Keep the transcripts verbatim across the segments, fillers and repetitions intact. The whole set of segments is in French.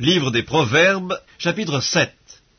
Livre des Proverbes, chapitre sept.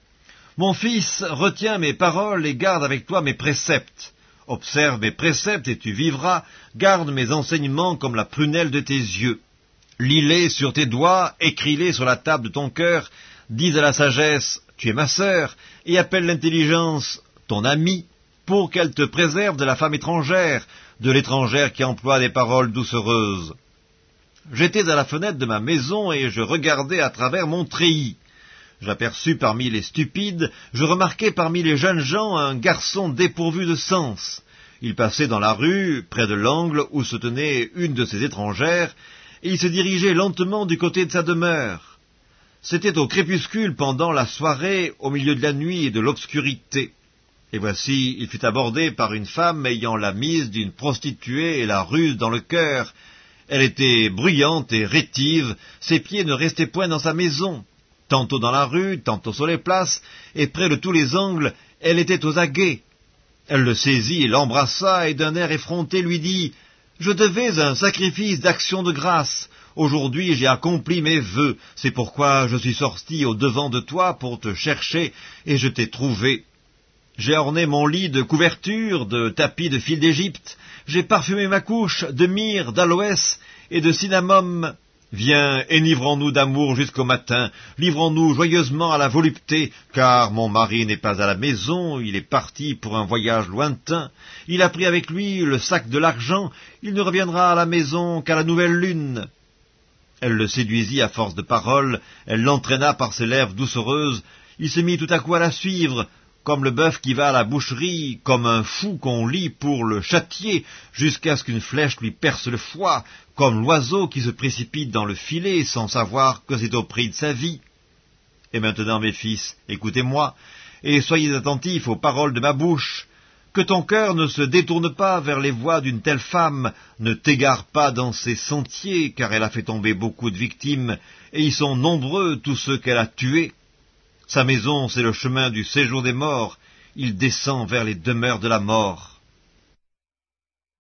Mon fils, retiens mes paroles et garde avec toi mes préceptes. Observe mes préceptes et tu vivras, garde mes enseignements comme la prunelle de tes yeux. Lis-les sur tes doigts, écris-les sur la table de ton cœur, dis à la sagesse, tu es ma sœur, et appelle l'intelligence, ton amie, pour qu'elle te préserve de la femme étrangère, de l'étrangère qui emploie des paroles doucereuses. J'étais à la fenêtre de ma maison et je regardais à travers mon treillis. J'aperçus parmi les stupides, je remarquai parmi les jeunes gens un garçon dépourvu de sens. Il passait dans la rue, près de l'angle où se tenait une de ces étrangères, et il se dirigeait lentement du côté de sa demeure. C'était au crépuscule pendant la soirée, au milieu de la nuit et de l'obscurité. Et voici, il fut abordé par une femme ayant la mise d'une prostituée et la ruse dans le cœur. Elle était bruyante et rétive, ses pieds ne restaient point dans sa maison. Tantôt dans la rue, tantôt sur les places, et près de tous les angles, elle était aux aguets. Elle le saisit et l'embrassa, et d'un air effronté lui dit « Je devais un sacrifice d'action de grâce. Aujourd'hui j'ai accompli mes vœux, c'est pourquoi je suis sorti au-devant de toi pour te chercher, et je t'ai trouvé. J'ai orné mon lit de couvertures, de tapis de fil d'Égypte, j'ai parfumé ma couche de myrrhe, d'aloès et de cinnamome. Viens, enivrons-nous d'amour jusqu'au matin, livrons-nous joyeusement à la volupté, car mon mari n'est pas à la maison, il est parti pour un voyage lointain. Il a pris avec lui le sac de l'argent, il ne reviendra à la maison qu'à la nouvelle lune. » Elle le séduisit à force de paroles, elle l'entraîna par ses lèvres doucereuses, il se mit tout à coup à la suivre, comme le bœuf qui va à la boucherie, comme un fou qu'on lie pour le châtier, jusqu'à ce qu'une flèche lui perce le foie, comme l'oiseau qui se précipite dans le filet sans savoir que c'est au prix de sa vie. Et maintenant, mes fils, écoutez-moi, et soyez attentifs aux paroles de ma bouche. Que ton cœur ne se détourne pas vers les voies d'une telle femme, ne t'égare pas dans ses sentiers, car elle a fait tomber beaucoup de victimes, et ils sont nombreux tous ceux qu'elle a tués. Sa maison, c'est le chemin du séjour des morts, il descend vers les demeures de la mort.